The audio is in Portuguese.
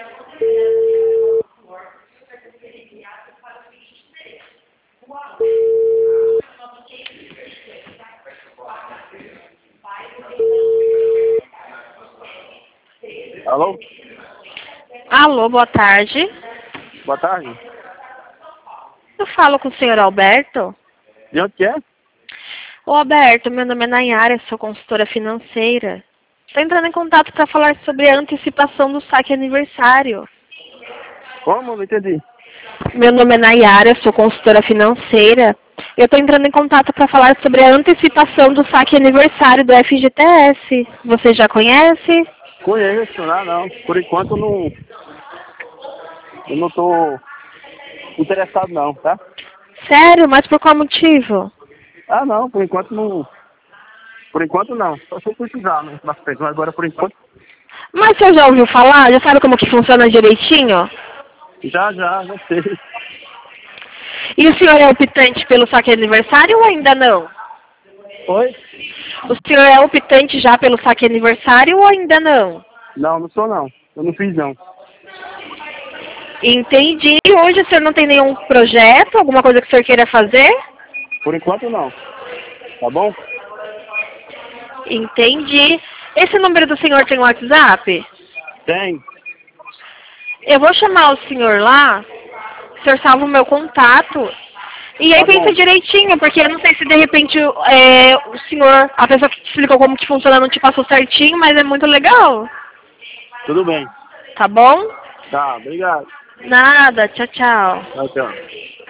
Alô? Alô, boa tarde. Boa tarde. Eu falo com o senhor Alberto. De onde que é? Ô, Alberto, meu nome é Nayara, sou consultora financeira. Estou entrando em contato para falar sobre a antecipação do saque aniversário. Como? Não entendi. Meu nome é Nayara, sou consultora financeira. Eu estou entrando em contato para falar sobre a antecipação do saque aniversário do FGTS. Você já conhece? Conheço, não. Por enquanto eu não tô interessado não, tá? Sério? Mas por qual motivo? Ah, não, por enquanto não. Por enquanto não. Só se eu precisar, né? Mas agora por enquanto. Mas você já ouviu falar? Já sabe como que funciona direitinho? Já sei. E o senhor é optante pelo saque aniversário ou ainda não? Oi? O senhor é optante já pelo saque aniversário ou ainda não? Não sou não. Eu não fiz não. Entendi. E hoje o senhor não tem nenhum projeto, alguma coisa que o senhor queira fazer? Por enquanto não. Tá bom? Entendi. Esse número do senhor tem WhatsApp? Tem. Eu vou chamar o senhor lá, o senhor salva o meu contato. E aí Tá bom. pensa direitinho, porque eu não sei se de repente o senhor, a pessoa que te explicou como que funciona não te passou certinho, mas é muito legal. Tudo bem. Tá bom? Tá, obrigado. Nada, tchau, tchau. Tchau.